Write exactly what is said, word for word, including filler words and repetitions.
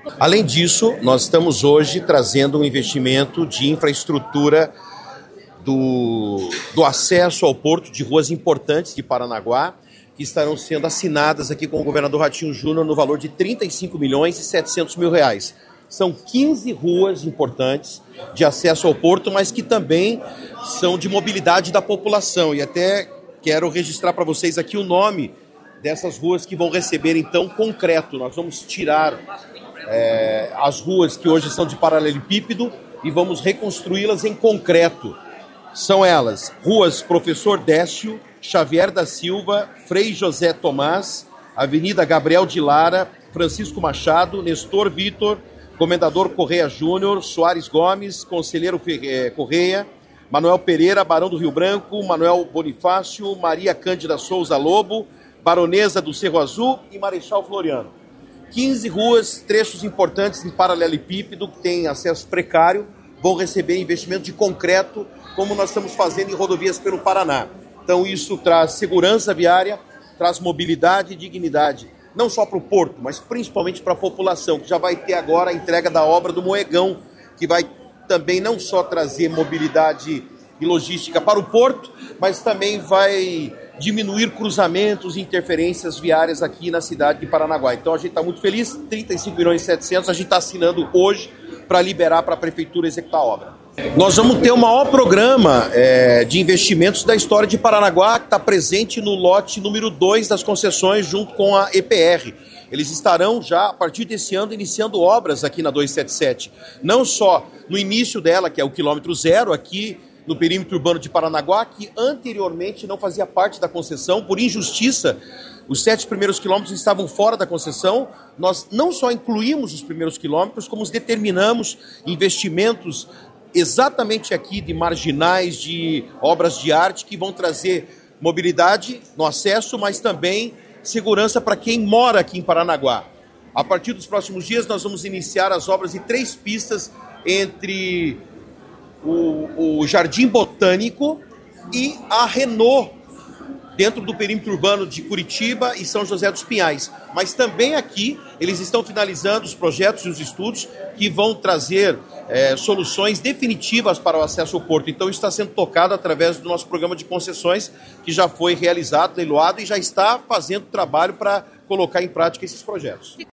Além disso, nós estamos hoje trazendo um investimento de infraestrutura do, do acesso ao porto de ruas importantes de Paranaguá, que estarão sendo assinadas aqui com o governador Ratinho Júnior no valor de trinta e cinco milhões e setecentos mil reais. São quinze ruas importantes de acesso ao porto, mas que também são de mobilidade da população. E até quero registrar para vocês aqui o nome dessas ruas que vão receber, então, concreto. Nós vamos tirar é, as ruas que hoje são de paralelepípedo e vamos reconstruí-las em concreto. São elas, ruas Professor Décio, Xavier da Silva, Frei José Tomás, Avenida Gabriel de Lara, Francisco Machado, Nestor Vitor, Comendador Correia Júnior, Soares Gomes, Conselheiro Correia, Manuel Pereira, Barão do Rio Branco, Manuel Bonifácio, Maria Cândida Souza Lobo, Baronesa do Cerro Azul e Marechal Floriano. quinze ruas, trechos importantes em paralelepípedo, que têm acesso precário, vão receber investimento de concreto, como nós estamos fazendo em rodovias pelo Paraná. Então isso traz segurança viária, traz mobilidade e dignidade, não só para o porto, mas principalmente para a população, que já vai ter agora a entrega da obra do Moegão, que vai também não só trazer mobilidade e logística para o porto, mas também vai diminuir cruzamentos e interferências viárias aqui na cidade de Paranaguá. Então a gente está muito feliz, trinta e cinco milhões e setecentos, a gente está assinando hoje para liberar para a prefeitura executar a obra. Nós vamos ter o maior programa é, de investimentos da história de Paranaguá, que está presente no lote número dois das concessões, junto com a E P R. Eles estarão já, a partir desse ano, iniciando obras aqui na duzentos e setenta e sete. Não só no início dela, que é o quilômetro zero, aqui no perímetro urbano de Paranaguá, que anteriormente não fazia parte da concessão, por injustiça. Os sete primeiros quilômetros estavam fora da concessão. Nós não só incluímos os primeiros quilômetros, como determinamos investimentos exatamente aqui de marginais, de obras de arte, que vão trazer mobilidade no acesso, mas também segurança para quem mora aqui em Paranaguá. A partir dos próximos dias, nós vamos iniciar as obras de três pistas entre o, o Jardim Botânico e a Renault, dentro do perímetro urbano de Curitiba e São José dos Pinhais. Mas também aqui, eles estão finalizando os projetos e os estudos que vão trazer é, soluções definitivas para o acesso ao porto. Então, isso está sendo tocado através do nosso programa de concessões, que já foi realizado, leiloado e já está fazendo trabalho para colocar em prática esses projetos.